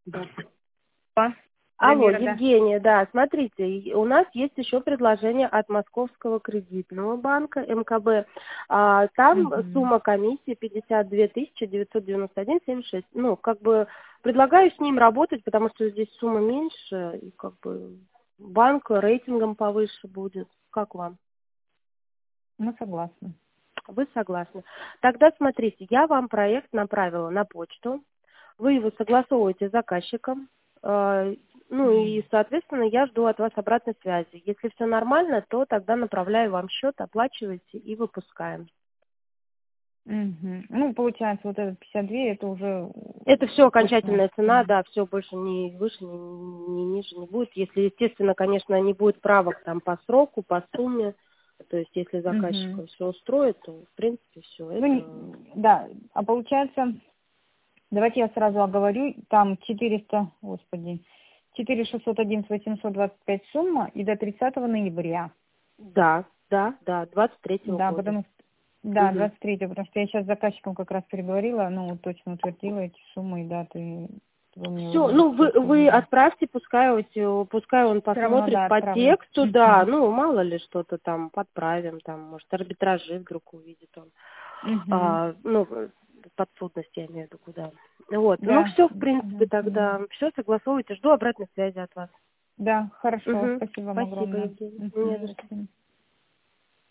Алло, Дамира, да. Евгения, да, смотрите, у нас есть еще предложение от Московского кредитного банка МКБ. Там Мгм. сумма комиссии 52 991,76. Ну, как бы предлагаю с ним работать, потому что здесь сумма меньше, и как бы банк рейтингом повыше будет. Как вам? Мы согласны. Вы согласны? Тогда смотрите, я вам проект направила на почту. Вы его согласовываете с заказчиком. Ну и, соответственно, я жду от вас обратной связи. Если все нормально, то тогда направляю вам счет, оплачиваете и выпускаем. Мгм. Ну, получается, вот этот 52, это уже Это все точно. окончательная цена, да, все больше ни выше, ни ниже не будет. Если, естественно, конечно, не будет правок там по сроку, по сумме, то есть если Мгм. заказчика все устроит, то в принципе все Ну, это. да, а получается, давайте я сразу оговорю, там 4 611 825 сумма и до 30 ноября. Да, да, да, 23-го Да, года. потому что, да, Мгм. 23, потому что я сейчас с заказчиком как раз переговорила, ну, вот точно утвердила эти суммы и даты, вы мне Все, уже ну все вы отправили. отправьте, пускай он Все равно, посмотрит да, по отправлю. тексту, да, ну мало ли что-то там подправим, там, может, арбитражи вдруг увидит он. Мгм. Ну, подсудность, я имею в виду, куда. Вот, ну Да, все, в принципе, да, поняла. тогда все, согласовывайте, жду обратной связи от вас. Да, хорошо, Угу. спасибо вам Спасибо, огромное. Евгений. Не Мгм, за до что. свидания.